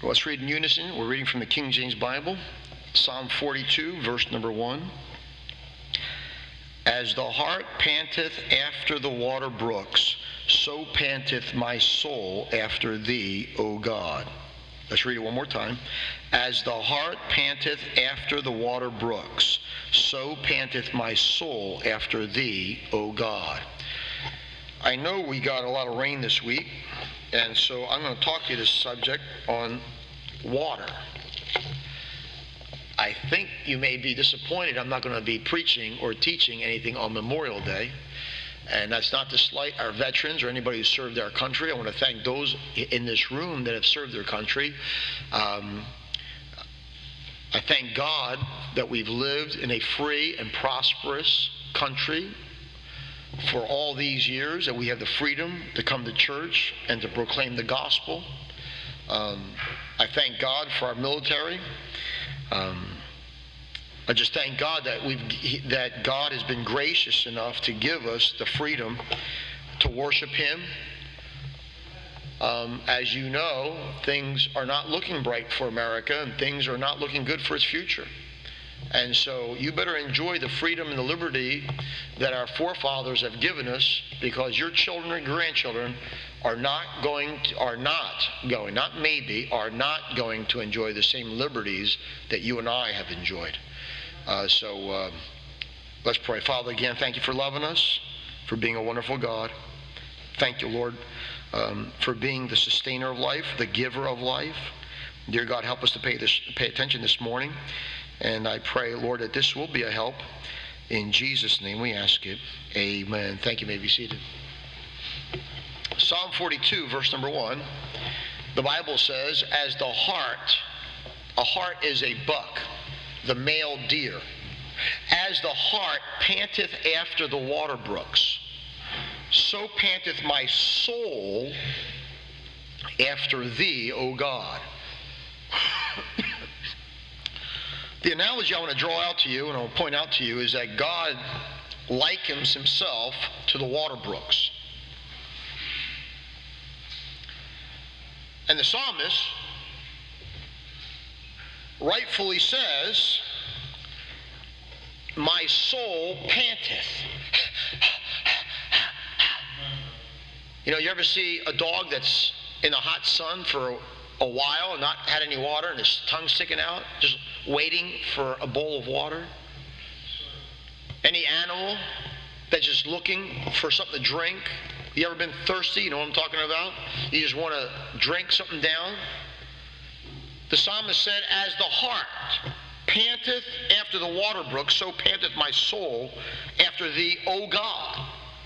Let's read in unison. We're reading from the King James Bible, Psalm 42, verse number 1. As the hart panteth after the water brooks, so panteth my soul after thee, O God. Let's read it one more time. As the hart panteth after the water brooks, so panteth my soul after thee, O God. I know we got a lot of rain this week, and so I'm going to talk to you this subject on water. I think you may be disappointed I'm not going to be preaching or teaching anything on Memorial Day. And that's not to slight our veterans or anybody who served our country. I want to thank those in this room that have served their country. I thank God that we've lived in a free and prosperous country for all these years, that we have the freedom to come to church and to proclaim the gospel. I thank God for our military. I just thank God that God has been gracious enough to give us the freedom to worship Him. As you know, things are not looking bright for America, and things are not looking good for its future. And so you better enjoy the freedom and the liberty that our forefathers have given us, because your children and grandchildren are not going to enjoy the same liberties that you and I have enjoyed. So let's pray. Father, again, thank you for loving us, for being a wonderful God. Thank you, Lord, for being the sustainer of life, the giver of life. Dear God, help us to pay attention this morning. And I pray, Lord, that this will be a help. In Jesus' name we ask it. Amen. Thank you. You may be seated. Psalm 42, verse number 1. The Bible says, as the hart, a hart is a buck, the male deer. As the hart panteth after the water brooks, so panteth my soul after thee, O God. The analogy I want to draw out to you, and I'll point out to you, is that God likens himself to the water brooks. And the psalmist rightfully says, my soul panteth. You know, you ever see a dog that's in the hot sun for a while and not had any water and his tongue sticking out, just waiting for a bowl of water? Any animal that's just looking for something to drink? You ever been thirsty? You know what I'm talking about? You just want to drink something down? The psalmist said, as the hart panteth after the water brook, so panteth my soul after thee, O God.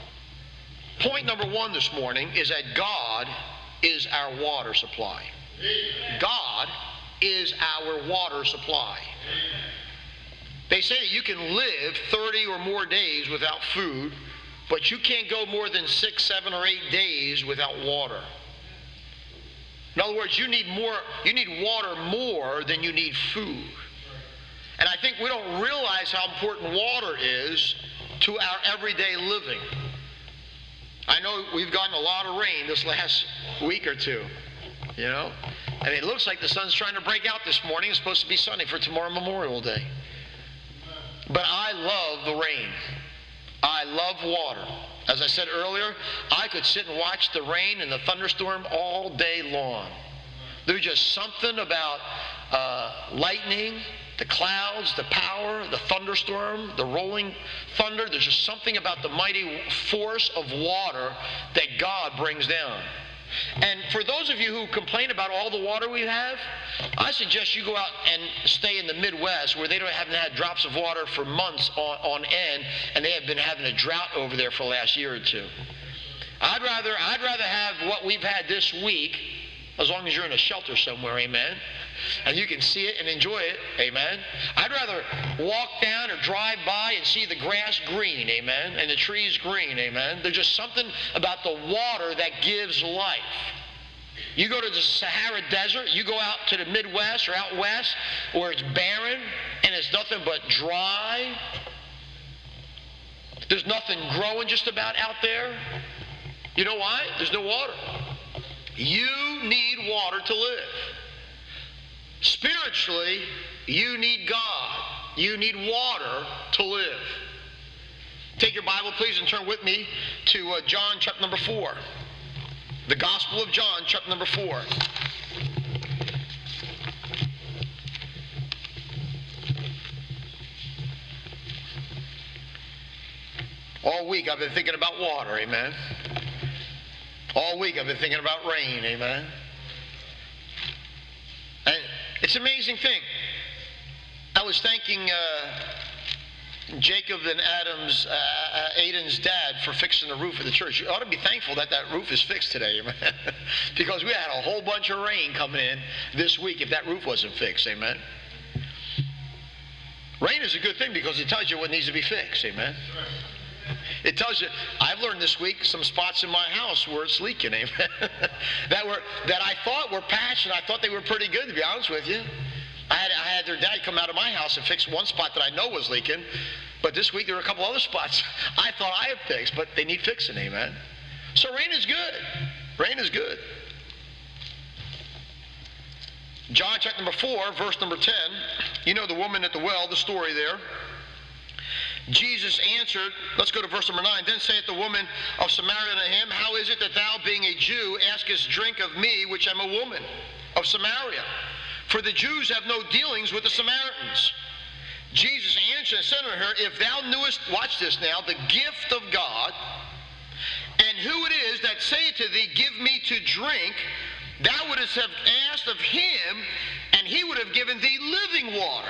Point number 1 this morning is that God is our water supply. God is our water supply. They say you can live 30 or more days without food, but you can't go more than 6, 7, or 8 days without water. In other words, you need water more than you need food. And I think we don't realize how important water is to our everyday living. I know we've gotten a lot of rain this last week or two, you know. I mean, it looks like the sun's trying to break out this morning. It's supposed to be sunny for tomorrow, Memorial Day. But I love the rain. I love water. As I said earlier, I could sit and watch the rain and the thunderstorm all day long. There's just something about lightning, the clouds, the power, the thunderstorm, the rolling thunder. There's just something about the mighty force of water that God brings down. And for those of you who complain about all the water we have, I suggest you go out and stay in the Midwest, where they haven't had drops of water for months on end, and they have been having a drought over there for the last year or two. I'd rather have what we've had this week, as long as you're in a shelter somewhere, amen, and you can see it and enjoy it, amen. I'd rather walk down or drive by and see the grass green, amen, and the trees green, amen. There's just something about the water that gives life. You go to the Sahara Desert, you go out to the Midwest or out west where it's barren and it's nothing but dry. There's nothing growing just about out there. You know why? There's no water. You need water to live. Spiritually, you need God. You need water to live. Take your Bible, please, and turn with me to John chapter number 4. The Gospel of John chapter number 4. All week I've been thinking about water, amen. All week I've been thinking about rain, amen. And it's an amazing thing. I was thanking Jacob and Aiden's dad for fixing the roof of the church. You ought to be thankful that that roof is fixed today, amen. Because we had a whole bunch of rain coming in this week if that roof wasn't fixed, amen. Rain is a good thing because it tells you what needs to be fixed, amen. It tells you, I've learned this week some spots in my house where it's leaking, amen. that I thought were patched, and I thought they were pretty good, to be honest with you. I had their dad come out of my house and fix one spot that I know was leaking, but this week there were a couple other spots I thought I had fixed, but they need fixing, amen. So rain is good. Rain is good. John chapter number 4, verse number 10. You know the woman at the well, the story there. Jesus answered, let's go to verse number 9. Then saith the woman of Samaria unto him, How is it that thou, being a Jew, askest drink of me, which am a woman of Samaria? For the Jews have no dealings with the Samaritans. Jesus answered and said unto her, If thou knewest, watch this now, the gift of God, and who it is that saith to thee, Give me to drink, thou wouldst have asked of him, and he would have given thee living water.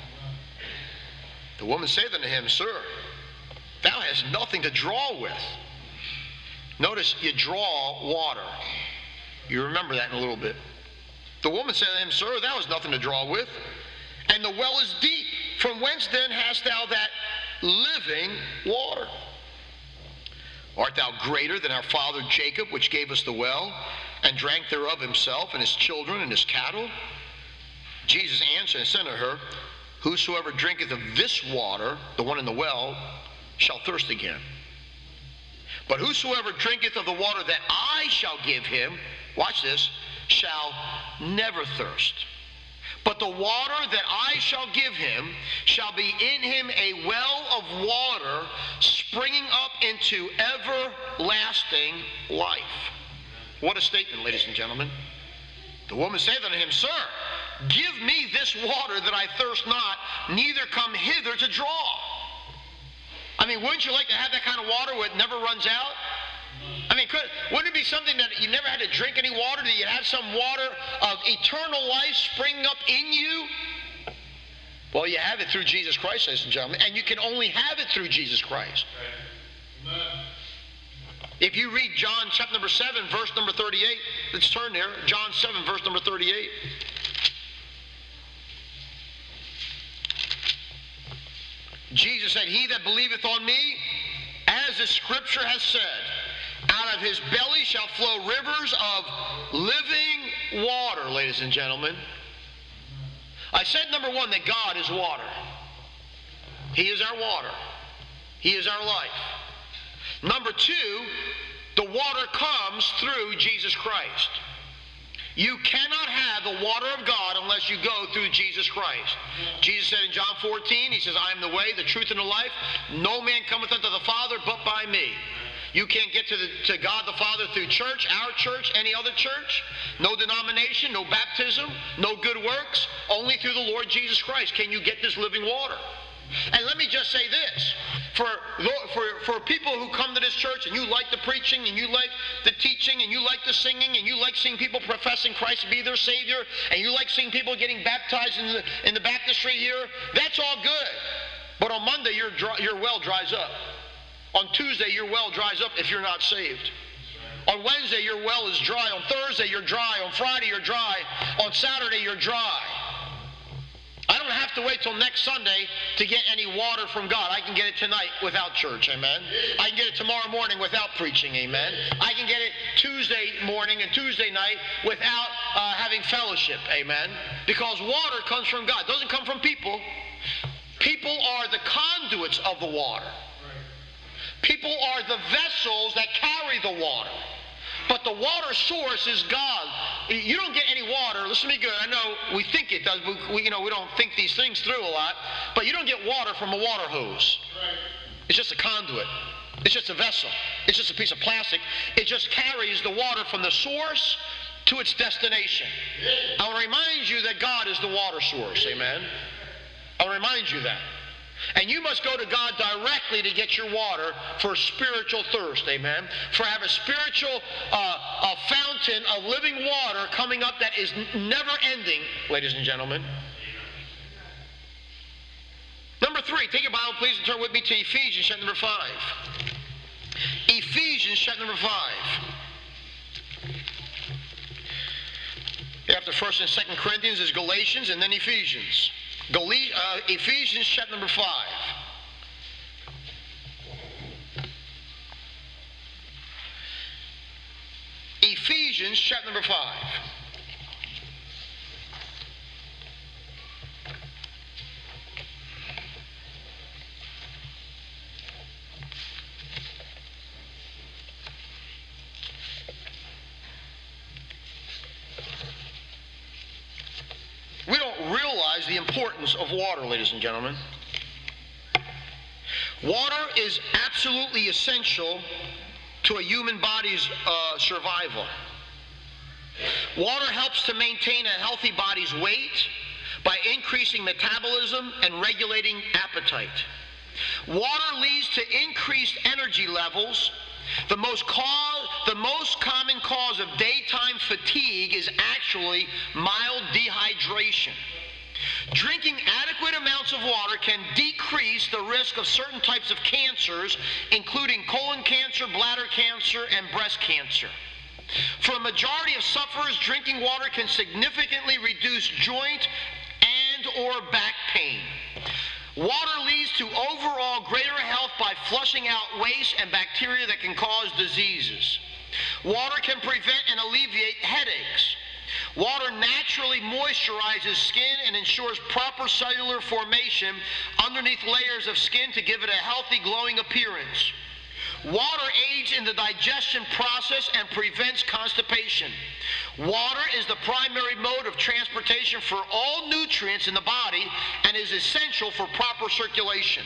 The woman saith unto him, Sir, thou hast nothing to draw with. Notice, you draw water. You remember that in a little bit. The woman said to him, Sir, thou hast nothing to draw with, and the well is deep. From whence then hast thou that living water? Art thou greater than our father Jacob, which gave us the well, and drank thereof himself, and his children, and his cattle? Jesus answered and said unto her, Whosoever drinketh of this water, the one in the well, shall thirst again. But whosoever drinketh of the water that I shall give him, watch this, shall never thirst. But the water that I shall give him shall be in him a well of water springing up into everlasting life. What a statement, ladies and gentlemen. The woman saith unto him, Sir, give me this water that I thirst not, neither come hither to draw. I mean, wouldn't you like to have that kind of water where it never runs out? I mean, wouldn't it be something that you never had to drink any water, that you had some water of eternal life springing up in you? Well, you have it through Jesus Christ, ladies and gentlemen, and you can only have it through Jesus Christ. If you read John chapter number 7, verse number 38, let's turn there. John 7, verse number 38. Jesus said, He that believeth on me, as the scripture has said, out of his belly shall flow rivers of living water, ladies and gentlemen. I said, number one, that God is water. He is our water. He is our life. Number two, the water comes through Jesus Christ. You cannot have the water of God unless you go through Jesus Christ. Jesus said in John 14, he says, I am the way, the truth, and the life. No man cometh unto the Father but by me. You can't get to God the Father through church, our church, any other church. No denomination, no baptism, no good works. Only through the Lord Jesus Christ can you get this living water. And let me just say this. For people who come to this church and you like the preaching and you like the teaching and you like the singing and you like seeing people professing Christ to be their Savior and you like seeing people getting baptized in the baptistry here, that's all good. But on Monday, your well dries up. On Tuesday, your well dries up if you're not saved. On Wednesday, your well is dry. On Thursday, you're dry. On Friday, you're dry. On Saturday, you're dry. I don't have to wait till next Sunday to get any water from God. I can get it tonight without church, amen. I can get it tomorrow morning without preaching, amen. I can get it Tuesday morning and Tuesday night without having fellowship, amen. Because water comes from God. It doesn't come from people. People are the conduits of the water. People are the vessels that carry the water. But the water source is God. You don't get any water. Listen to me good. I know we think it does, but we don't think these things through a lot. But you don't get water from a water hose. It's just a conduit. It's just a vessel. It's just a piece of plastic. It just carries the water from the source to its destination. I want to remind you that God is the water source. Amen. I want to remind you that. And you must go to God directly to get your water for spiritual thirst. Amen. For have a spiritual a fountain of living water coming up that is never ending, ladies and gentlemen. Number 3, take your Bible, please, and turn with me to Ephesians chapter number 5. Ephesians chapter number 5. After 1st and 2nd Corinthians is Galatians and then Ephesians. Ephesians chapter number 5. Ephesians chapter number 5. We don't realize the importance of water, ladies and gentlemen. Water is absolutely essential to a human body's survival. Water helps to maintain a healthy body's weight by increasing metabolism and regulating appetite. Water leads to increased energy levels. The most common cause of daytime fatigue is actually mild dehydration. Drinking adequate amounts of water can decrease the risk of certain types of cancers, including colon cancer, bladder cancer, and breast cancer. For a majority of sufferers, drinking water can significantly reduce joint and or back pain. Water leads to overall greater health by flushing out waste and bacteria that can cause diseases. Water can prevent and alleviate headaches. Water naturally moisturizes skin and ensures proper cellular formation underneath layers of skin to give it a healthy, glowing appearance. Water aids in the digestion process and prevents constipation. Water is the primary mode of transportation for all nutrients in the body and is essential for proper circulation.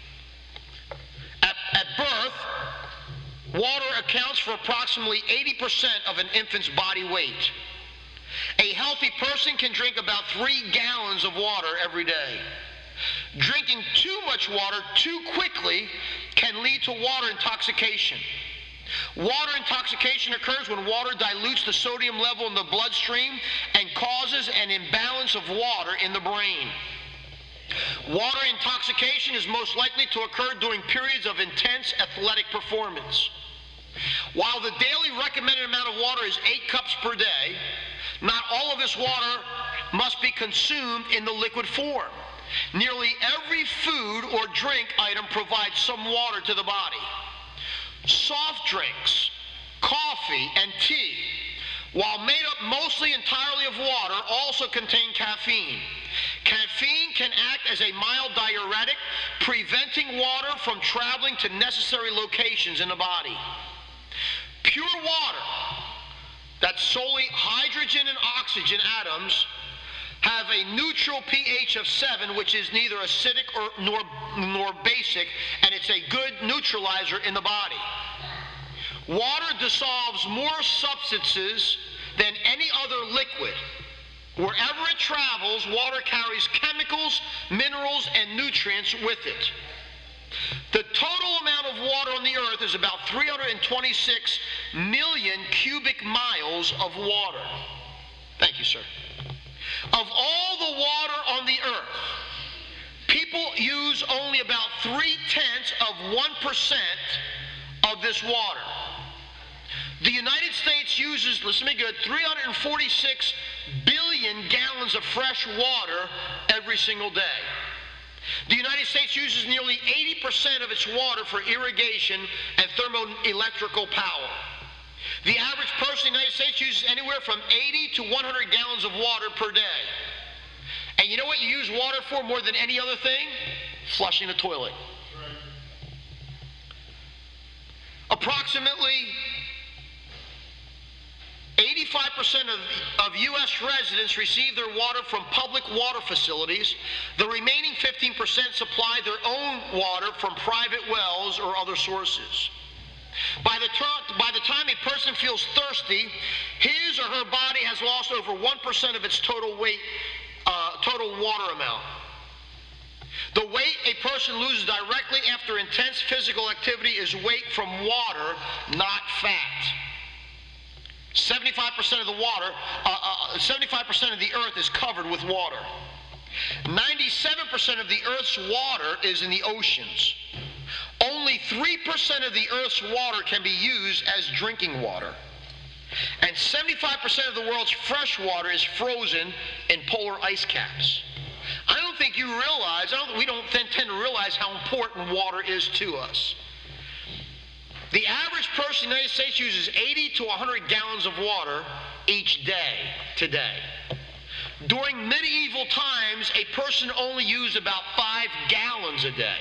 At birth, water accounts for approximately 80% of an infant's body weight. A healthy person can drink about 3 gallons of water every day. Drinking too much water too quickly can lead to water intoxication. Water intoxication occurs when water dilutes the sodium level in the bloodstream and causes an imbalance of water in the brain. Water intoxication is most likely to occur during periods of intense athletic performance. While the daily recommended amount of water is 8 cups per day, not all of this water must be consumed in the liquid form. Nearly every food or drink item provides some water to the body. Soft drinks, coffee, and tea, while made up mostly entirely of water, also contain caffeine. Caffeine can act as a mild diuretic, preventing water from traveling to necessary locations in the body. Pure water, that's solely hydrogen and oxygen atoms, have a neutral pH of 7, which is neither acidic nor basic, and it's a good neutralizer in the body. Water dissolves more substances than any other liquid. Wherever it travels, water carries chemicals, minerals, and nutrients with it. The total amount of water on the earth is about 326 million cubic miles of water. Thank you, sir. Of all the water on the earth, people use only about 0.3% of this water. The United States uses, listen to me good, 346 billion gallons of fresh water every single day. The United States uses nearly 80% of its water for irrigation and thermoelectrical power. The average person in the United States uses anywhere from 80 to 100 gallons of water per day. And you know what you use water for more than any other thing? Flushing the toilet. Approximately 85% of U.S. residents receive their water from public water facilities. The remaining 15% supply their own water from private wells or other sources. By the time a person feels thirsty, his or her body has lost over 1% of its total weight, total water amount. The weight a person loses directly after intense physical activity is weight from water, not fat. 75% of the water, 75% of the earth is covered with water. 97% of the earth's water is in the oceans. Only 3% of the earth's water can be used as drinking water. And 75% of the world's fresh water is frozen in polar ice caps. I don't think you realize, we don't tend to realize how important water is to us. The average person in the United States uses 80 to 100 gallons of water each day today. During medieval times, a person only used about 5 gallons a day.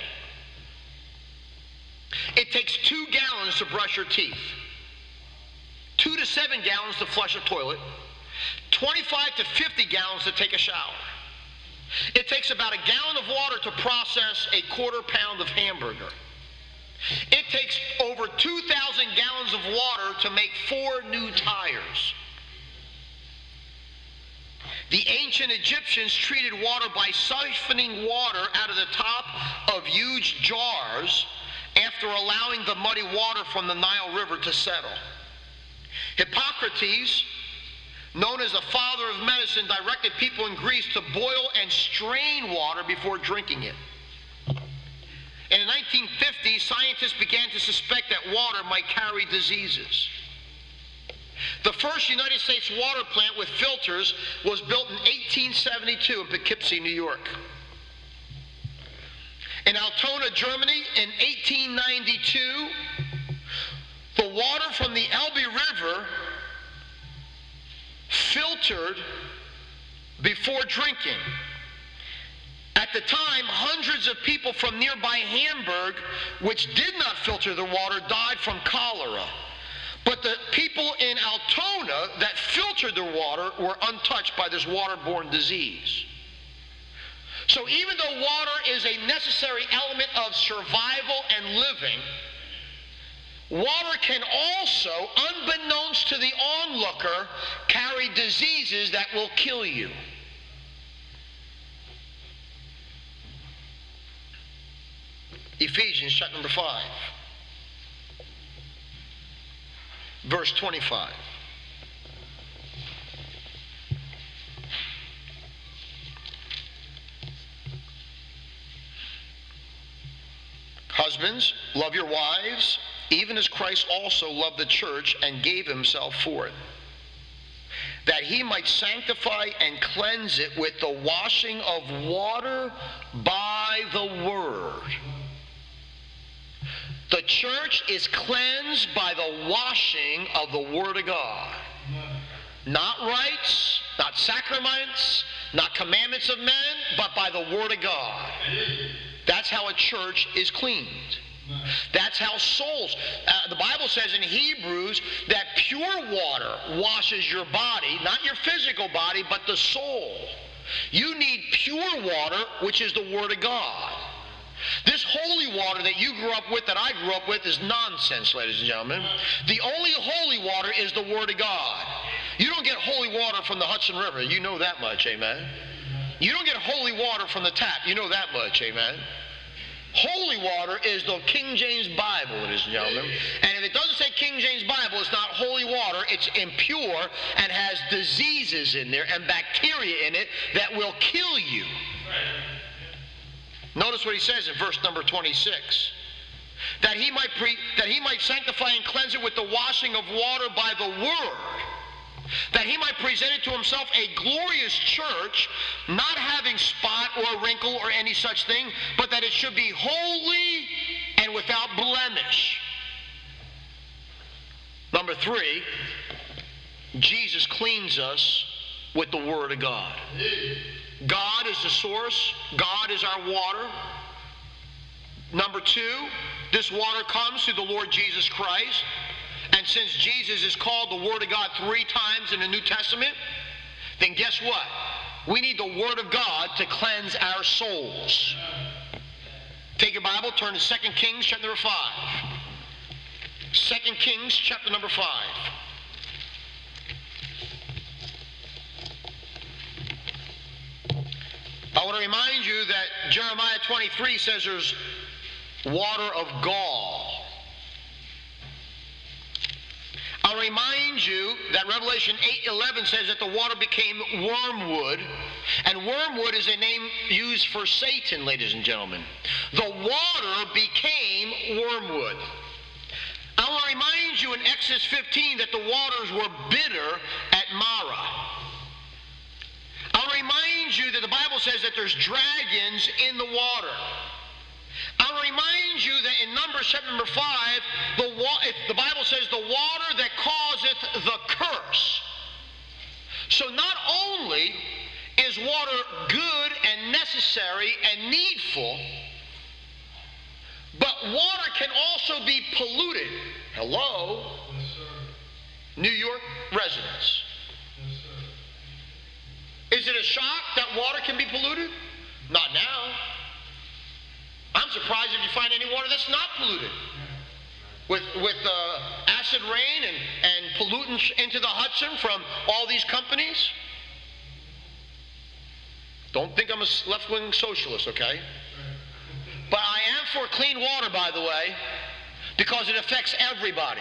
It takes 2 gallons to brush your teeth, 2 to 7 gallons to flush a toilet, 25 to 50 gallons to take a shower. It takes about a gallon of water to process a quarter pound of hamburger. It takes over 2,000 gallons of water to make 4 new tires. The ancient Egyptians treated water by siphoning water out of the top of huge jars after allowing the muddy water from the Nile River to settle. Hippocrates, known as the father of medicine, directed people in Greece to boil and strain water before drinking it. In the 1950s, scientists began to suspect that water might carry diseases. The first United States water plant with filters was built in 1872 in Poughkeepsie, New York. In Altona, Germany, in 1892, the water from the Elbe River filtered before drinking. At the time, hundreds of people from nearby Hamburg, which did not filter the water, died from cholera. But the people in Altona that filtered their water were untouched by this waterborne disease. So even though water is a necessary element of survival and living, water can also, unbeknownst to the onlooker, carry diseases that will kill you. Ephesians chapter number 5, verse 25. Husbands, love your wives, even as Christ also loved the church and gave himself for it, that he might sanctify and cleanse it with the washing of water by the word. The church is cleansed by the washing of the Word of God. Not rites, not sacraments, not commandments of men, but by the Word of God. That's how a church is cleaned. That's how souls. The Bible says in Hebrews that pure water washes your body, not your physical body, but the soul. You need pure water, which is the Word of God. This holy water that you grew up with, that I grew up with, is nonsense, ladies and gentlemen. The only holy water is the Word of God. You don't get holy water from the Hudson River. You know that much, amen? You don't get holy water from the tap. You know that much, amen? Holy water is the King James Bible, ladies and gentlemen. And if it doesn't say King James Bible, it's not holy water. It's impure and has diseases in there and bacteria in it that will kill you. Notice what he says in verse number 26. That he might sanctify and cleanse it with the washing of water by the word. That he might present it to himself a glorious church, not having spot or wrinkle or any such thing, but that it should be holy and without blemish. Number 3, Jesus cleans us with the Word of God. God is the source. God is our water. Number 2, this water comes through the Lord Jesus Christ. And since Jesus is called the Word of God 3 times in the New Testament, then guess what? We need the Word of God to cleanse our souls. Take your Bible, turn to 2 Kings chapter number 5. 2 Kings chapter number 5. I want to remind you that Jeremiah 23 says there's water of gall. I'll remind you that Revelation 8:11 says that the water became wormwood, and wormwood is a name used for Satan, ladies and gentlemen. The water became wormwood. I want to remind you in Exodus 15 that the waters were bitter at Marah. I'll remind you that the Bible says that there's dragons in the water. I'll remind you that in Numbers chapter number 5, the Bible says the water that causeth the curse. So not only is water good and necessary and needful, but water can also be polluted. Hello? Yes, sir. New York residents. Yes, sir. Is it a shock that water can be polluted? Not now. I'm surprised if you find any water that's not polluted. With acid rain and pollutants into the Hudson from all these companies. Don't think I'm a left-wing socialist, okay? But I am for clean water, by the way, because it affects everybody.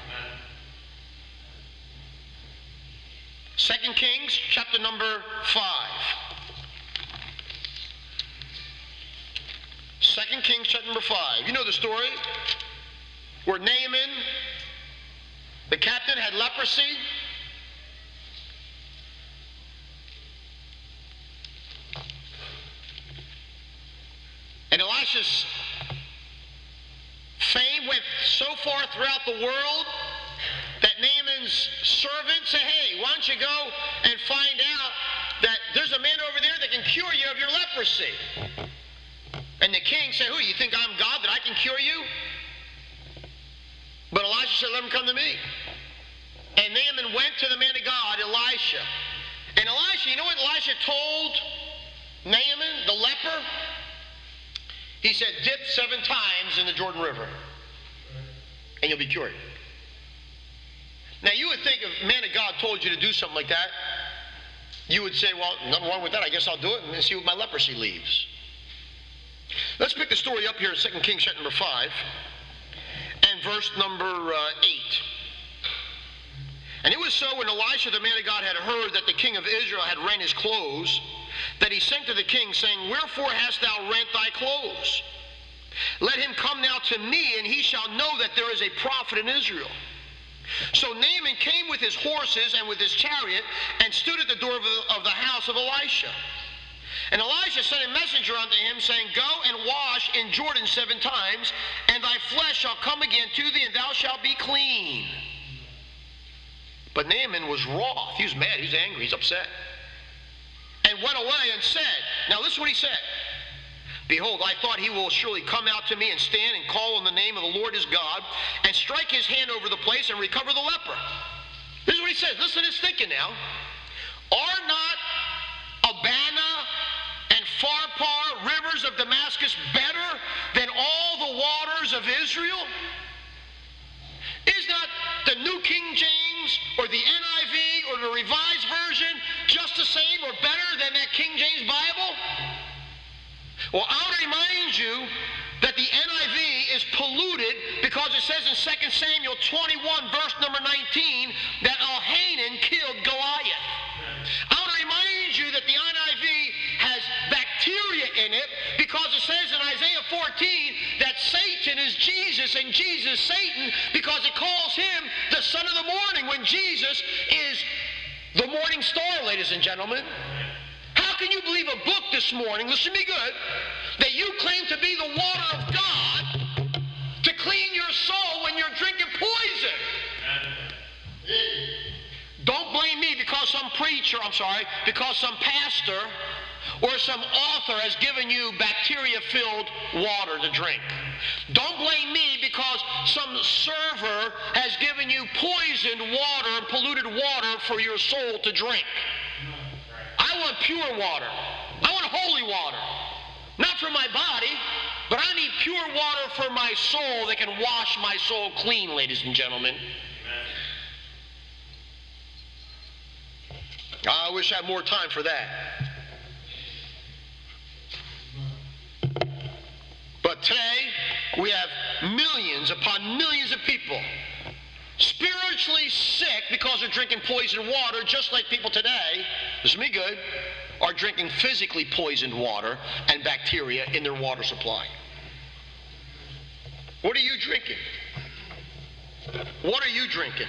2 Kings chapter number 5. 2 Kings chapter number 5. You know the story where Naaman, the captain, had leprosy. And Elisha's fame went so far throughout the world that Naaman's servant said, hey, why don't you go and find out that there's a man over there that can cure you of your leprosy. And the king said, who, you think I'm God that I can cure you? But Elisha said, let him come to me. And Naaman went to the man of God, Elisha. And Elisha, you know what Elisha told Naaman, the leper? He said, dip 7 times in the Jordan River, and you'll be cured. Now, you would think if a man of God told you to do something like that, you would say, well, nothing wrong with that. I guess I'll do it and see what my leprosy leaves. Let's pick the story up here in 2 Kings chapter number 5 and verse number 8. And it was so when Elisha, the man of God, had heard that the king of Israel had rent his clothes, that he sent to the king, saying, wherefore hast thou rent thy clothes? Let him come now to me, and he shall know that there is a prophet in Israel. So Naaman came with his horses and with his chariot, and stood at the door of the house of Elisha. And Elisha sent a messenger unto him, saying, go and wash in Jordan 7 times, and thy flesh shall come again to thee, and thou shalt be clean. But Naaman was wroth. He was mad. He was angry. He's upset. And went away and said, now listen what he said. Behold, I thought he will surely come out to me and stand and call on the name of the Lord his God, and strike his hand over the place and recover the leper. This is what he says. Listen to his thinking now. Are not Abana and Pharpar, rivers of Damascus, better than all the waters of Israel? Is not the New King James or the NIV or the Revised Version just the same or better than that King James Bible? Well, I'll remind you that the NIV is polluted because it says in 2 Samuel 21 verse number 19 that Elhanan killed Goliath. I'll remind you that the NIV has bacteria in it because it says in Isaiah 14 that Satan is Jesus and Jesus Satan, because it calls him the son of the morning, when Jesus is the morning star, ladies and gentlemen. How can you believe a book this morning, listen to me good, that you claim to be the water of God to clean your soul when you're drinking poison? Don't blame me because some preacher, because some pastor or some author has given you bacteria-filled water to drink. Don't blame me because some server has given you poisoned water and polluted water for your soul to drink. I want pure water. I want holy water. Not for my body, but I need pure water for my soul that can wash my soul clean, ladies and gentlemen. I wish I had more time for that. But today, we have millions upon millions of people spiritually sick because they're drinking poisoned water, just like people today, listen to me good, are drinking physically poisoned water and bacteria in their water supply. What are you drinking? What are you drinking?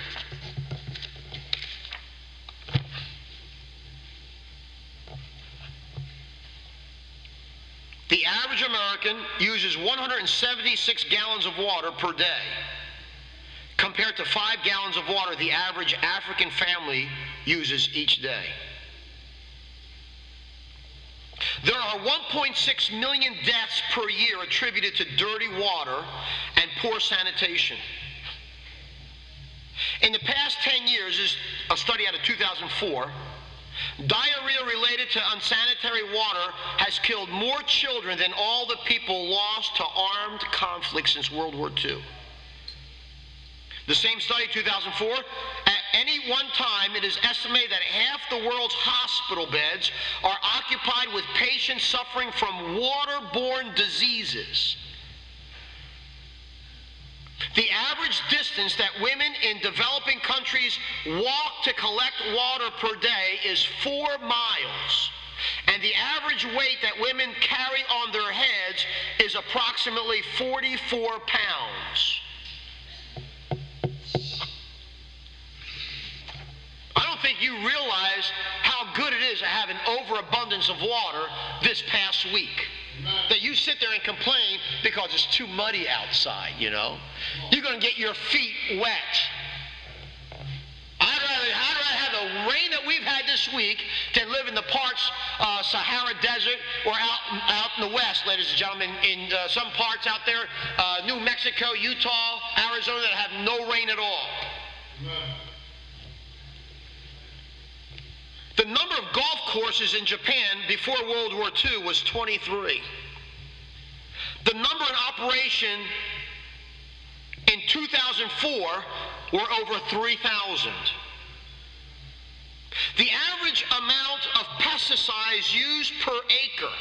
The average American uses 176 gallons of water per day, compared to 5 gallons of water the average African family uses each day. There are 1.6 million deaths per year attributed to dirty water and poor sanitation. In the past 10 years, this is a study out of 2004, diarrhea related to unsanitary water has killed more children than all the people lost to armed conflict since World War II. The same study, 2004, at any one time it is estimated that half the world's hospital beds are occupied with patients suffering from waterborne diseases. The average distance that women in developing countries walk to collect water per day is 4 miles. And the average weight that women carry on their heads is approximately 44 pounds. I don't think you realize how good it is to have an overabundance of water this past week. That you sit there and complain because it's too muddy outside, you know. You're going to get your feet wet. I'd rather have the rain that we've had this week than live in the parts, Sahara Desert, or out in the west, ladies and gentlemen, in some parts out there, New Mexico, Utah, Arizona, that have no rain at all. The number of golf courses in Japan before World War II was 23. The number in operation in 2004 were over 3,000. The average amount of pesticides used per acre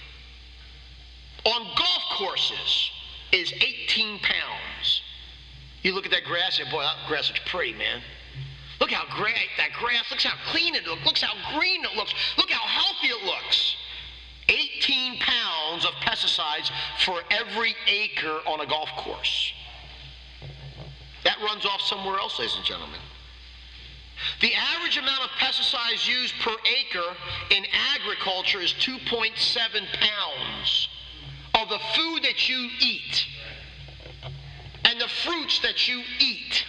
on golf courses is 18 pounds. You look at that grass and boy, that grass looks pretty, man. Look how great that grass, look how clean it looks, look how green it looks, look how healthy it looks. 18 pounds of pesticides for every acre on a golf course. That runs off somewhere else, ladies and gentlemen. The average amount of pesticides used per acre in agriculture is 2.7 pounds of the food that you eat and the fruits that you eat.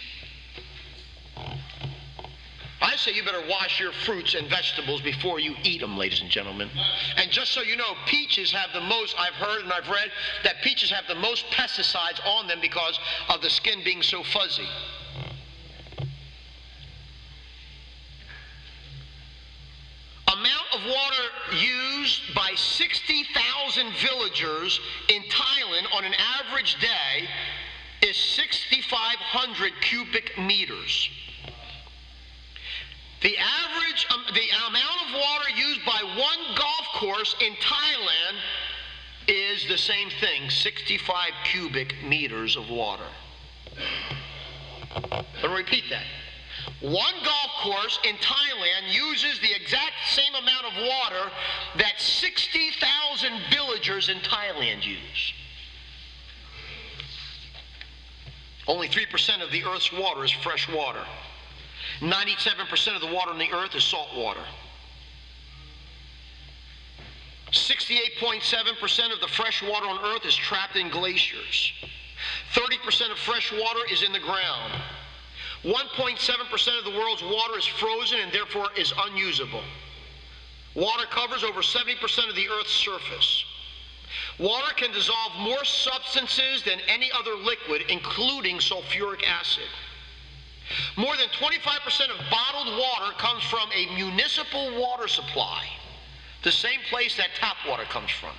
I say you better wash your fruits and vegetables before you eat them, ladies and gentlemen. And just so you know, peaches have the most, I've heard and I've read, that peaches have the most pesticides on them because of the skin being so fuzzy. Amount of water used by 60,000 villagers in Thailand on an average day is 6,500 cubic meters. The amount of water used by one golf course in Thailand is the same thing, 65 cubic meters of water. Let me repeat that. One golf course in Thailand uses the exact same amount of water that 60,000 villagers in Thailand use. Only 3% of the Earth's water is fresh water. 97% of the water on the earth is salt water. 68.7% of the fresh water on earth is trapped in glaciers. 30% of fresh water is in the ground. 1.7% of the world's water is frozen and therefore is unusable. Water covers over 70% of the Earth's surface. Water can dissolve more substances than any other liquid, including sulfuric acid. More than 25% of bottled water comes from a municipal water supply, the same place that tap water comes from.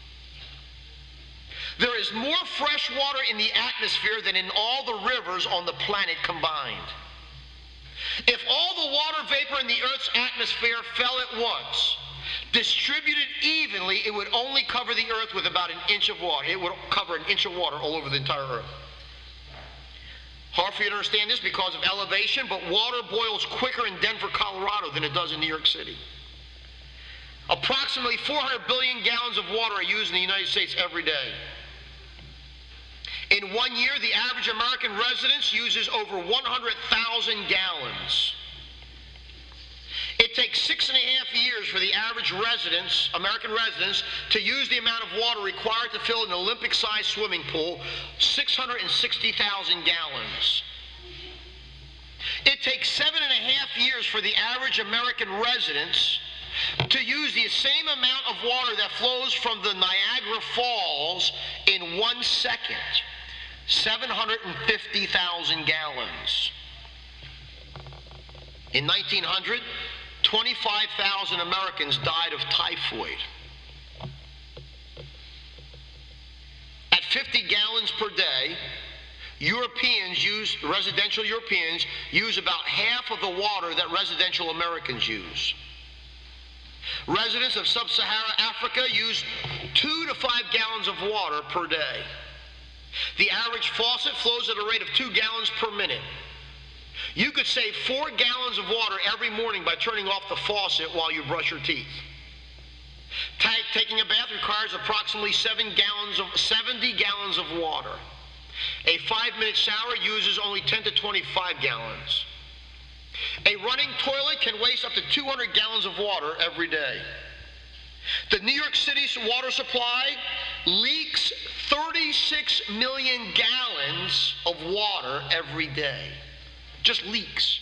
There is more fresh water in the atmosphere than in all the rivers on the planet combined. If all the water vapor in the Earth's atmosphere fell at once, distributed evenly, it would only cover the Earth with about an inch of water. It would cover an inch of water all over the entire Earth. Hard for you to understand this because of elevation, but water boils quicker in Denver, Colorado than it does in New York City. Approximately 400 billion gallons of water are used in the United States every day. In 1 year, the average American resident uses over 100,000 gallons. It takes 6.5 years for the average residents, American residents, to use the amount of water required to fill an Olympic-sized swimming pool, 660,000 gallons. It takes 7.5 years for the average American residents to use the same amount of water that flows from the Niagara Falls in 1 second, 750,000 gallons. In 1900, 25,000 Americans died of typhoid. At 50 gallons per day, residential Europeans use about half of the water that residential Americans use. Residents of sub-Saharan Africa use 2 to 5 gallons of water per day. The average faucet flows at a rate of 2 gallons per minute. You could save 4 gallons of water every morning by turning off the faucet while you brush your teeth. Taking a bath requires approximately 70 gallons of water. A 5-minute shower uses only 10 to 25 gallons. A running toilet can waste up to 200 gallons of water every day. The New York City's water supply leaks 36 million gallons of water every day. Just leaks.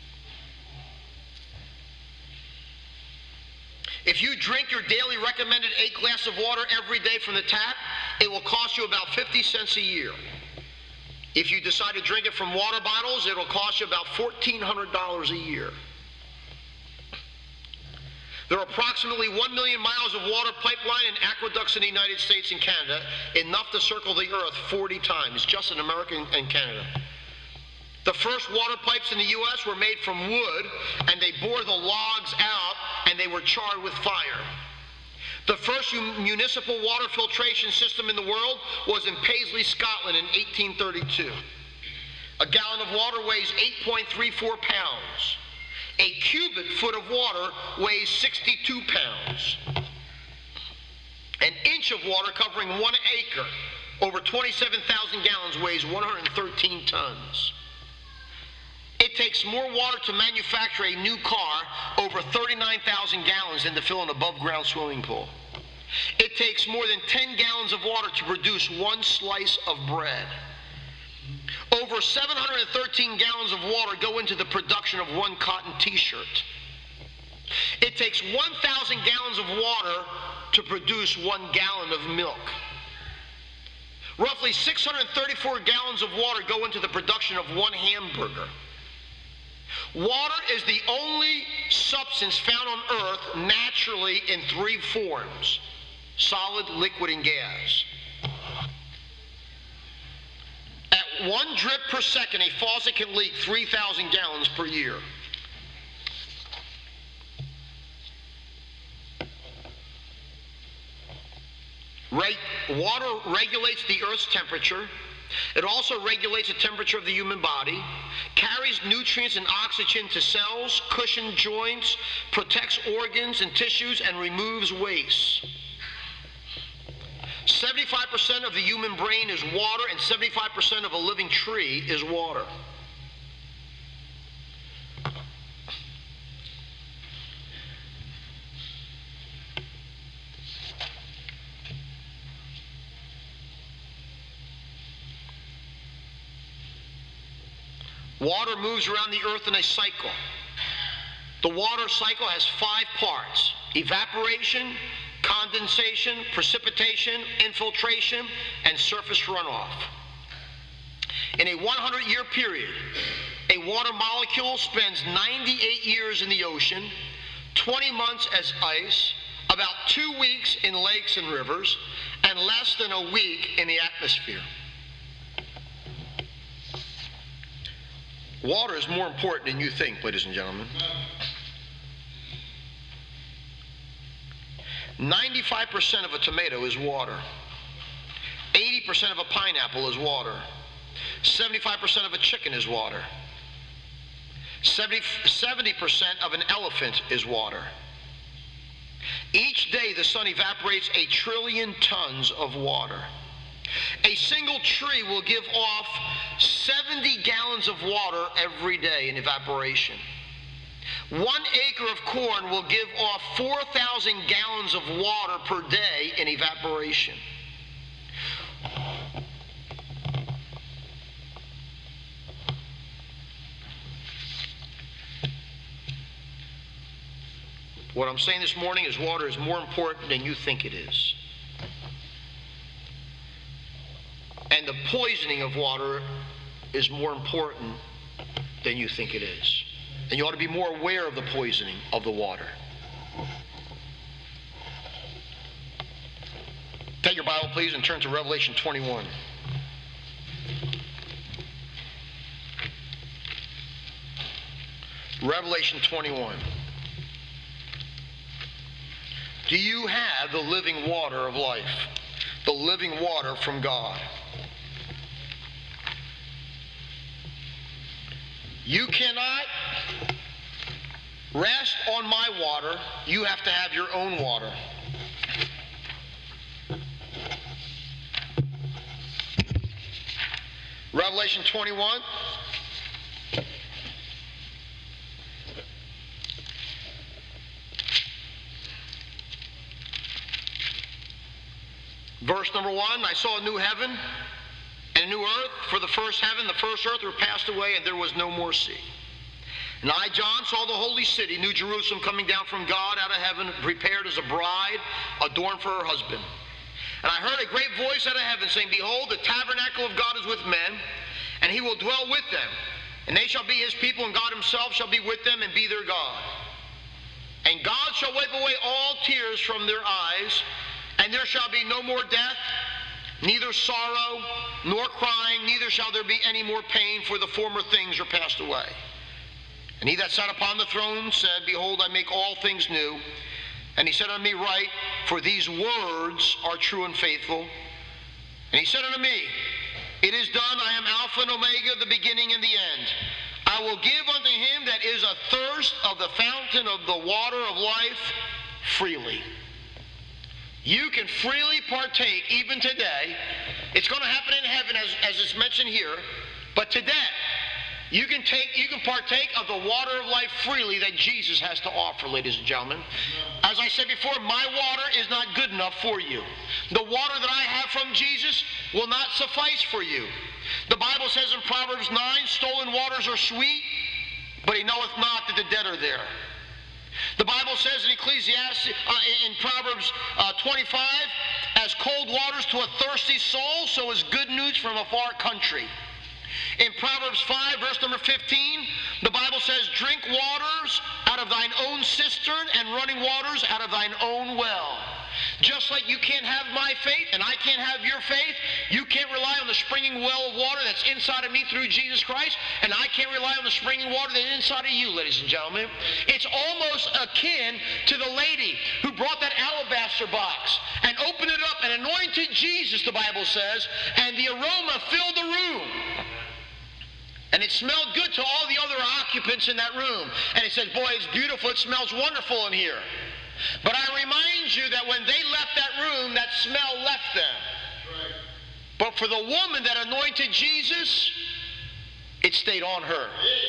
If you drink your daily recommended 8 glasses of water every day from the tap, it will cost you about 50 cents a year. If you decide to drink it from water bottles, it will cost you about $1,400 a year. There are approximately 1 million miles of water pipeline and aqueducts in the United States and Canada, enough to circle the Earth 40 times, just in America and Canada. The first water pipes in the U.S. were made from wood, and they bore the logs out, and they were charred with fire. The first municipal water filtration system in the world was in Paisley, Scotland in 1832. A gallon of water weighs 8.34 pounds. A cubic foot of water weighs 62 pounds. An inch of water covering 1 acre, over 27,000 gallons, weighs 113 tons. It takes more water to manufacture a new car, over 39,000 gallons, than to fill an above-ground swimming pool. It takes more than 10 gallons of water to produce 1 slice of bread. Over 713 gallons of water go into the production of 1 cotton t-shirt. It takes 1,000 gallons of water to produce 1 gallon of milk. Roughly 634 gallons of water go into the production of 1 hamburger. Water is the only substance found on Earth naturally in 3 forms: solid, liquid, and gas. At 1 drip per second, a faucet can leak 3,000 gallons per year. Water regulates the Earth's temperature. It also regulates the temperature of the human body, carries nutrients and oxygen to cells, cushions joints, protects organs and tissues, and removes waste. 75% of the human brain is water, and 75% of a living tree is water. Water moves around the Earth in a cycle. The water cycle has 5 parts. evaporation, condensation, precipitation, infiltration, and surface runoff. In a 100-year period, a water molecule spends 98 years in the ocean, 20 months as ice, about 2 weeks in lakes and rivers, and less than a week in the atmosphere. Water is more important than you think, ladies and gentlemen. 95% of a tomato is water. 80% of a pineapple is water. 75% of a chicken is water. 70% of an elephant is water. Each day the sun evaporates 1 trillion tons of water. A single tree will give off 70 gallons of water every day in evaporation. 1 acre of corn will give off 4,000 gallons of water per day in evaporation. What I'm saying this morning is water is more important than you think it is. And the poisoning of water is more important than you think it is. And you ought to be more aware of the poisoning of the water. Take your Bible, please, and turn to Revelation 21. Revelation 21. Do you have the living water of life? The living water from God? You cannot rest on my water. You have to have your own water. Revelation 21. Verse number 1, I saw a new heaven and a new earth, for the first heaven, the first earth were passed away, and there was no more sea. And I, John, saw the holy city, New Jerusalem, coming down from God out of heaven, prepared as a bride, adorned for her husband. And I heard a great voice out of heaven, saying, Behold, the tabernacle of God is with men, and he will dwell with them. And they shall be his people, and God himself shall be with them and be their God. And God shall wipe away all tears from their eyes, and there shall be no more death, neither sorrow, nor crying, neither shall there be any more pain, for the former things are passed away. And he that sat upon the throne said, Behold, I make all things new. And he said unto me, Write, for these words are true and faithful. And he said unto me, It is done, I am Alpha and Omega, the beginning and the end. I will give unto him that is athirst of the fountain of the water of life freely. You can freely partake even today. It's going to happen in heaven as it's mentioned here. But today, you can partake of the water of life freely that Jesus has to offer, ladies and gentlemen. As I said before, my water is not good enough for you. The water that I have from Jesus will not suffice for you. The Bible says in Proverbs 9, stolen waters are sweet, but he knoweth not that the dead are there. The Bible says in Ecclesiastes, in Proverbs 25, as cold waters to a thirsty soul, so is good news from a far country. In Proverbs 5, verse number 15, the Bible says, drink waters out of thine own cistern and running waters out of thine own well. Just like you can't have my faith and I can't have your faith, you can't rely on the springing well of water that's inside of me through Jesus Christ, and I can't rely on the springing water that's inside of you, ladies and gentlemen. It's almost akin to the lady who brought that alabaster box and opened it up and anointed Jesus, the Bible says, and the aroma filled the room. And it smelled good to all the other occupants in that room. And he said, boy, it's beautiful. It smells wonderful in here. But I remind you that when they left that room, that smell left them. Right. But for the woman that anointed Jesus, it stayed on her.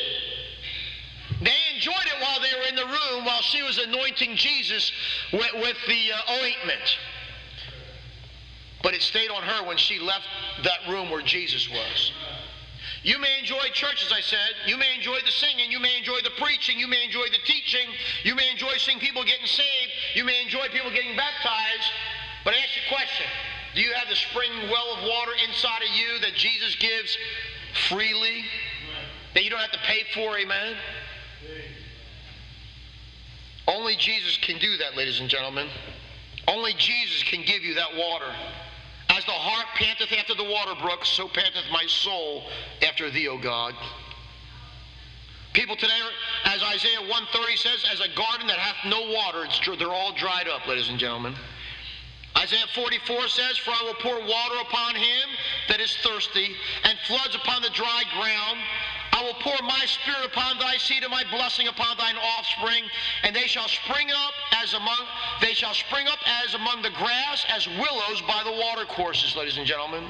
They enjoyed it while they were in the room, while she was anointing Jesus with the ointment. But it stayed on her when she left that room where Jesus was. You may enjoy church, as I said. You may enjoy the singing. You may enjoy the preaching. You may enjoy the teaching. You may enjoy seeing people getting saved. You may enjoy people getting baptized. But I ask you a question. Do you have the spring well of water inside of you that Jesus gives freely? That you don't have to pay for, amen? Only Jesus can do that, ladies and gentlemen. Only Jesus can give you that water. As the hart panteth after the water brook, so panteth my soul after thee, O God. People today, as Isaiah 1:30 says, as a garden that hath no water, they're all dried up, ladies and gentlemen. Isaiah 44 says, for I will pour water upon him that is thirsty, and floods upon the dry ground. I will pour my spirit upon thy seed and my blessing upon thine offspring, and they shall spring up as among the grass, as willows by the watercourses, ladies and gentlemen.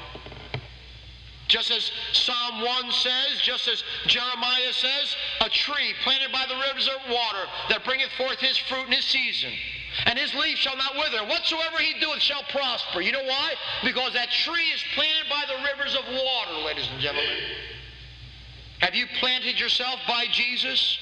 Just as Psalm 1 says, just as Jeremiah says, a tree planted by the rivers of water that bringeth forth his fruit in his season. And his leaf shall not wither. And whatsoever he doeth shall prosper. You know why? Because that tree is planted by the rivers of water, ladies and gentlemen. Have you planted yourself by Jesus?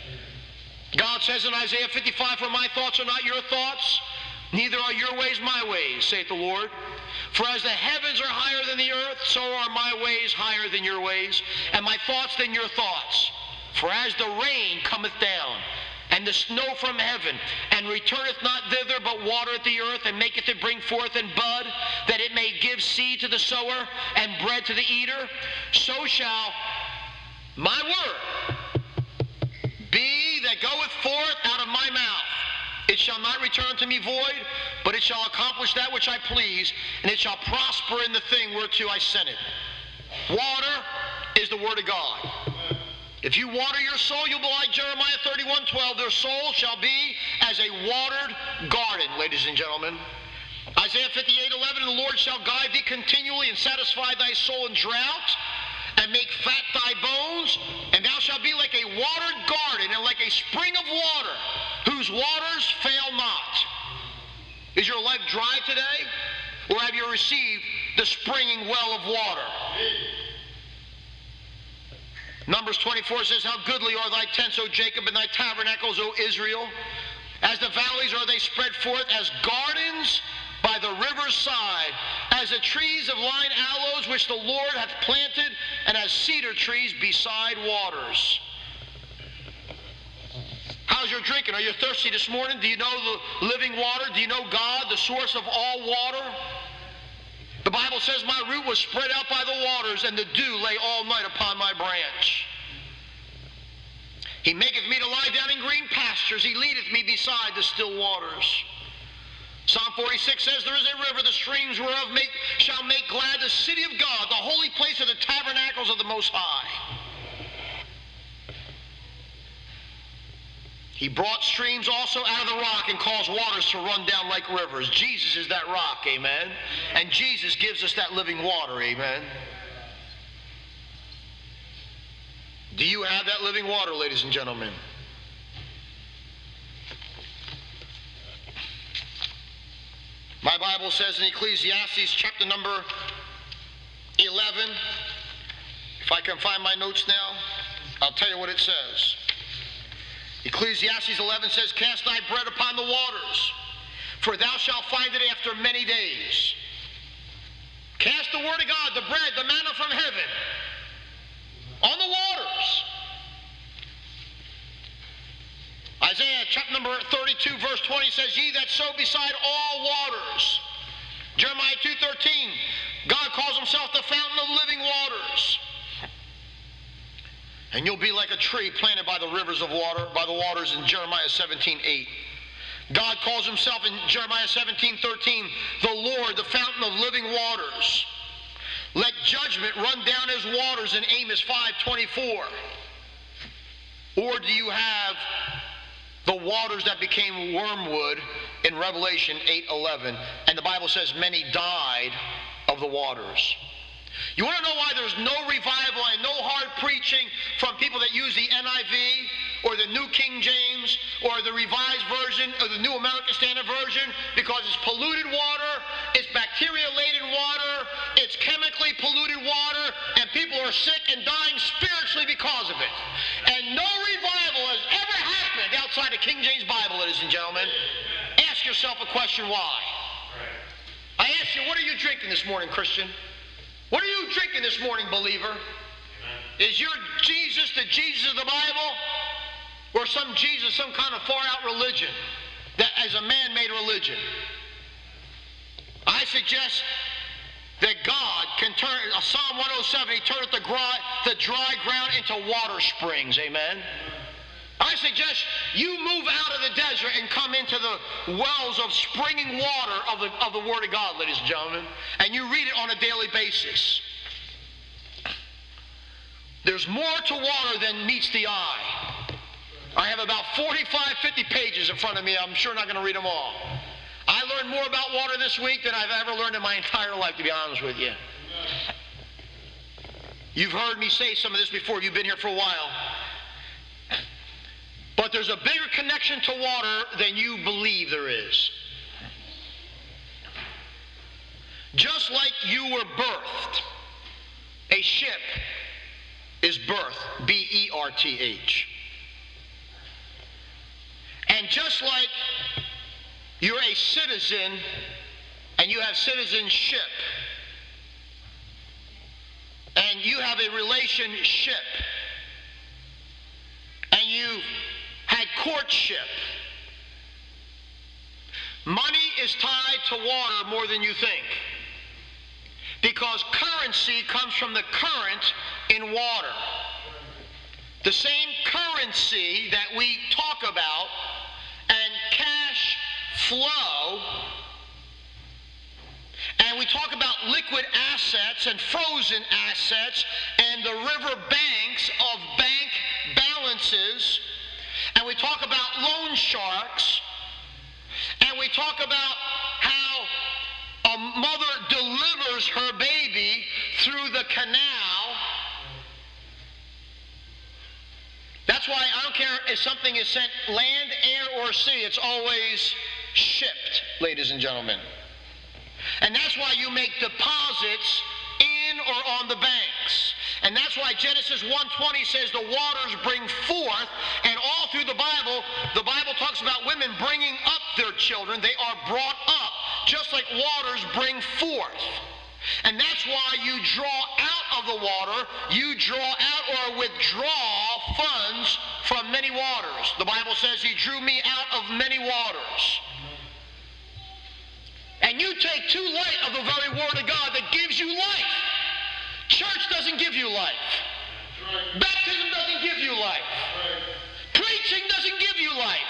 God says in Isaiah 55, for my thoughts are not your thoughts, neither are your ways my ways, saith the Lord. For as the heavens are higher than the earth, so are my ways higher than your ways, and my thoughts than your thoughts. For as the rain cometh down, and the snow from heaven, and returneth not thither, but watereth the earth, and maketh it bring forth and bud, that it may give seed to the sower, and bread to the eater, so shall my word be that goeth forth out of my mouth. It shall not return to me void, but it shall accomplish that which I please, and it shall prosper in the thing whereto I sent it. Water is the word of God. If you water your soul, you'll be like Jeremiah 31:12. Their soul shall be as a watered garden, ladies and gentlemen. Isaiah 58:11, the Lord shall guide thee continually and satisfy thy soul in drought, and make fat thy bones, and thou shalt be like a watered garden and like a spring of water, whose waters fail not. Is your life dry today? Or have you received the springing well of water? Numbers 24 says, how goodly are thy tents, O Jacob, and thy tabernacles, O Israel. As the valleys are they spread forth, as gardens by the river's side, as the trees of line aloes which the Lord hath planted, and as cedar trees beside waters. How's your drinking? Are you thirsty this morning? Do you know the living water? Do you know God, the source of all water? The Bible says, my root was spread out by the waters, and the dew lay all night upon my branch. He maketh me to lie down in green pastures. He leadeth me beside the still waters. Psalm 46 says, there is a river, the streams whereof shall make glad the city of God, the holy place of the tabernacles of the Most High. He brought streams also out of the rock and caused waters to run down like rivers. Jesus is that rock, amen? And Jesus gives us that living water, amen? Do you have that living water, ladies and gentlemen? My Bible says in Ecclesiastes chapter number 11, if I can find my notes now, I'll tell you what it says. Ecclesiastes 11 says, cast thy bread upon the waters, for thou shalt find it after many days. Cast the word of God, the bread, the manna from heaven, on the waters. Isaiah chapter number 32 verse 20 says, ye that sow beside all waters. Jeremiah 2:13, God calls himself the fountain of living waters. And you'll be like a tree planted by the rivers of water, by the waters in Jeremiah 17:8. God calls himself in Jeremiah 17:13, the Lord, the fountain of living waters. Let judgment run down as waters in Amos 5:24. Or do you have the waters that became wormwood in Revelation 8:11? And the Bible says many died of the waters. You want to know why there's no revival and no hard preaching from people that use the NIV or the New King James or the Revised Version or the New American Standard Version? Because it's polluted water, it's bacteria-laden water, it's chemically polluted water, and people are sick and dying spiritually because of it. And no revival has ever happened outside the King James Bible, ladies and gentlemen. Ask yourself a question, why? I ask you, what are you drinking this morning, Christian? What are you drinking this morning, believer? Is your Jesus the Jesus of the Bible? Or some Jesus, some kind of far-out religion that as a man-made religion? I suggest that God can turn, Psalm 107, he turneth the dry ground into water springs, amen? I suggest you move out of the desert and come into the wells of springing water of the Word of God, ladies and gentlemen, and you read it on a daily basis. There's more to water than meets the eye. I have about 45, 50 pages in front of me. I'm sure not going to read them all. I learned more about water this week than I've ever learned in my entire life, to be honest with you. You've heard me say some of this before. You've been here for a while. But there's a bigger connection to water than you believe there is. Just like you were birthed, a ship is birthed, B-E-R-T-H. And just like you're a citizen and you have citizenship and you have a relationship and you had courtship, money is tied to water more than you think, because currency comes from the current in water. The same currency that we talk about and cash flow, and we talk about liquid assets and frozen assets and the river banks of bank balances, and we talk about loan sharks, and we talk about how a mother delivers her baby through the canal. That's why I don't care if something is sent land, air, or sea. It's always shipped, ladies and gentlemen. And that's why you make deposits in or on the banks. And that's why Genesis 1:20 says the waters bring forth. And all through the Bible talks about women bringing up their children. They are brought up just like waters bring forth. And that's why you draw out of the water, you draw out or withdraw funds from many waters. The Bible says he drew me out of many waters. And you take too light of the very Word of God that gives you life. Church doesn't give you life. Baptism doesn't give you life. Preaching doesn't give you life.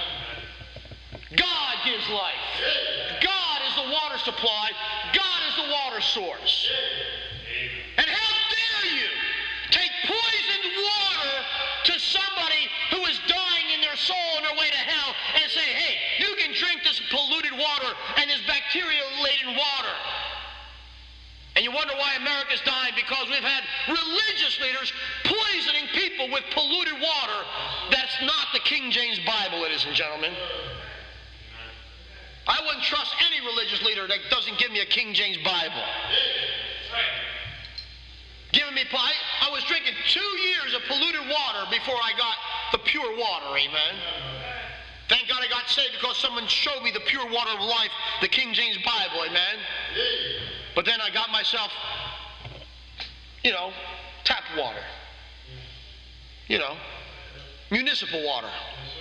God gives life. God is the water supply. God is the water source. And how dare you take poisoned water to somebody who is dying in their soul on their way to hell and say, hey, you can drink this polluted water and this bacteria-laden water. And you wonder why America's dying, because we've had religious leaders poisoning people with polluted water. That's not the King James Bible, ladies and gentlemen. I wouldn't trust any religious leader that doesn't give me a King James Bible. I was drinking 2 years of polluted water before I got the pure water, amen. Thank God I got saved because someone showed me the pure water of life, the King James Bible, amen. But then I got myself, tap water. Municipal water.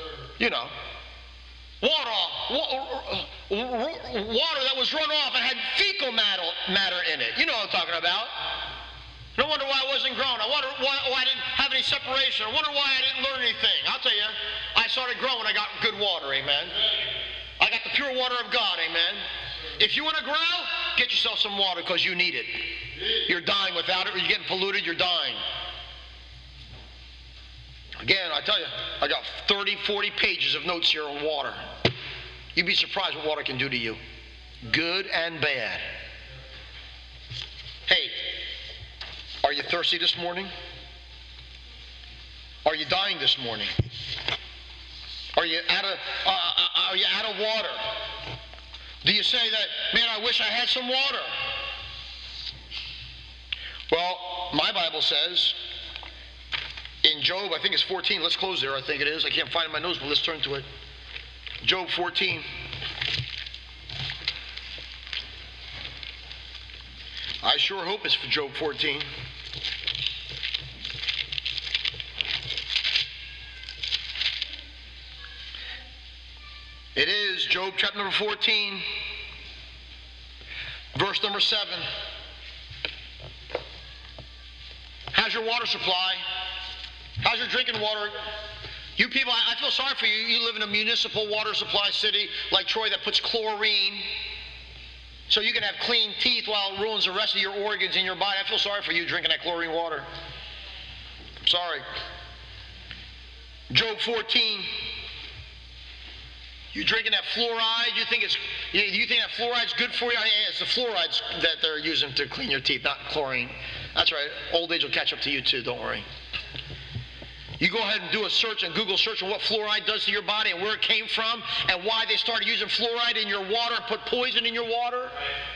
Water that was run off and had fecal matter in it. You know what I'm talking about. No wonder why I wasn't growing. I wonder why I didn't have any separation. I wonder why I didn't learn anything. I'll tell you, I started growing. I got good water, amen. I got the pure water of God, amen. If you want to grow, get yourself some water because you need it. You're dying without it, or you're getting polluted, you're dying. Again, I tell you, I got 30, 40 pages of notes here on water. You'd be surprised what water can do to you. Good and bad. Hey, are you thirsty this morning? Are you dying this morning? Are you out of water? Do you say that, man, I wish I had some water? Well, my Bible says in Job, I think it's 14. Let's close there. I think it is. I can't find it in my notes, but let's turn to it. Job 14. I sure hope it's for Job 14. It is Job chapter number 14, verse number 7. How's your water supply? How's your drinking water? You people, I feel sorry for you. You live in a municipal water supply city like Troy that puts chlorine so you can have clean teeth while it ruins the rest of your organs in your body. I feel sorry for you drinking that chlorine water. I'm sorry. Job 14. You drinking that fluoride? You think that fluoride's good for you? Yeah, it's the fluorides that they're using to clean your teeth, not chlorine. That's right. Old age will catch up to you too. Don't worry. You go ahead and do a search and Google search on what fluoride does to your body and where it came from and why they started using fluoride in your water and put poison in your water.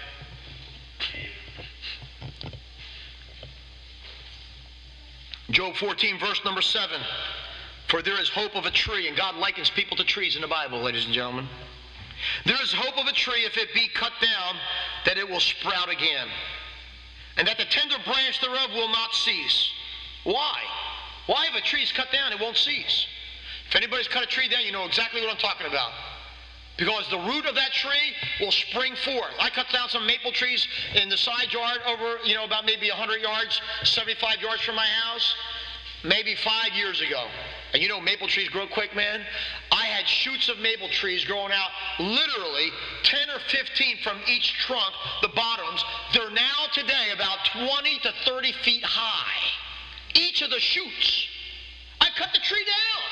Job 14, verse number 7. For there is hope of a tree, and God likens people to trees in the Bible, ladies and gentlemen. There is hope of a tree, if it be cut down, that it will sprout again, and that the tender branch thereof will not cease. Why? Why, if a tree is cut down, it won't cease? If anybody's cut a tree down, you know exactly what I'm talking about. Because the root of that tree will spring forth. I cut down some maple trees in the side yard over, about maybe 100 yards, 75 yards from my house, maybe 5 years ago. And maple trees grow quick, man. I had shoots of maple trees growing out literally 10 or 15 from each trunk, the bottoms. They're now today about 20 to 30 feet high. Each of the shoots. I cut the tree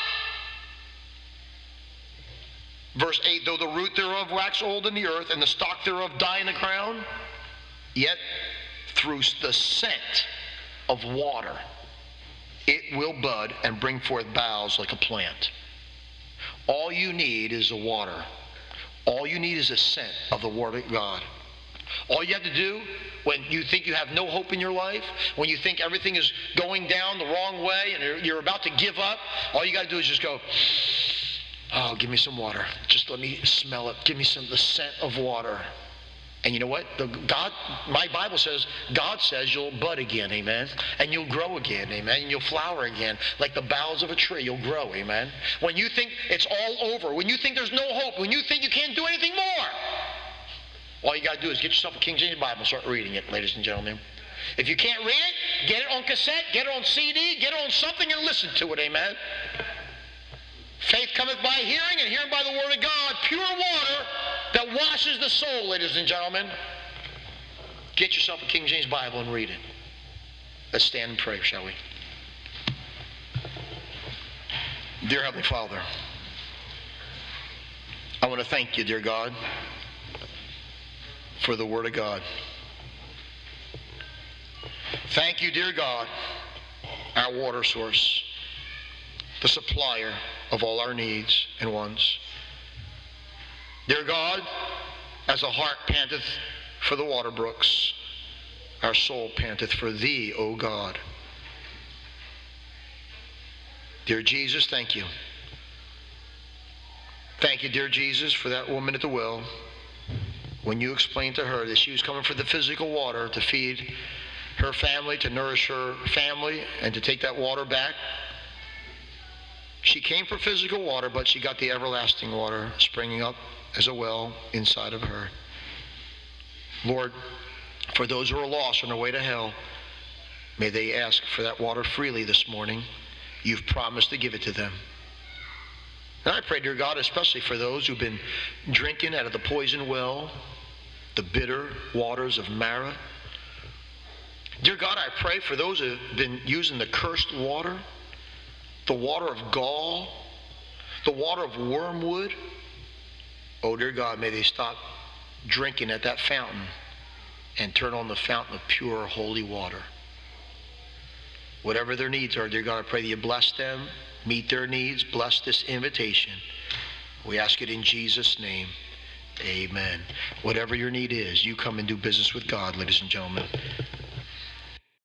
down. Verse 8, though the root thereof wax old in the earth, and the stock thereof die in the ground, yet through the scent of water it will bud and bring forth boughs like a plant. All you need is the water. All you need is a scent of the Word of God. All you have to do when you think you have no hope in your life, when you think everything is going down the wrong way and you're about to give up, all you got to do is just go, oh, give me some water. Just let me smell it. Give me the scent of water. And you know what? My Bible says, God says you'll bud again, amen? And you'll grow again, amen? And you'll flower again. Like the boughs of a tree, you'll grow, amen? When you think it's all over, when you think there's no hope, when you think you can't do anything more, all you got to do is get yourself a King James Bible and start reading it, ladies and gentlemen. If you can't read it, get it on cassette, get it on CD, get it on something and listen to it, amen? Faith cometh by hearing, and hearing by the Word of God, pure water that washes the soul, ladies and gentlemen. Get yourself a King James Bible and read it. Let's stand and pray, shall we? Dear Heavenly Father, I want to thank you, dear God, for the Word of God. Thank you, dear God, our water source, the supplier of all our needs and wants. Dear God, as a heart panteth for the water brooks, our soul panteth for thee, O God. Dear Jesus, thank you. Thank you, dear Jesus, for that woman at the well. When you explained to her that she was coming for the physical water to feed her family, to nourish her family, and to take that water back, she came for physical water, but she got the everlasting water springing up as a well inside of her. Lord, for those who are lost on their way to hell, may they ask for that water freely this morning. You've promised to give it to them. And I pray, dear God, especially for those who've been drinking out of the poison well, the bitter waters of Marah. Dear God, I pray for those who have been using the cursed water, the water of gall, the water of wormwood. Oh, dear God, may they stop drinking at that fountain and turn on the fountain of pure, holy water. Whatever their needs are, dear God, I pray that you bless them, meet their needs, bless this invitation. We ask it in Jesus' name. Amen. Whatever your need is, you come and do business with God, ladies and gentlemen.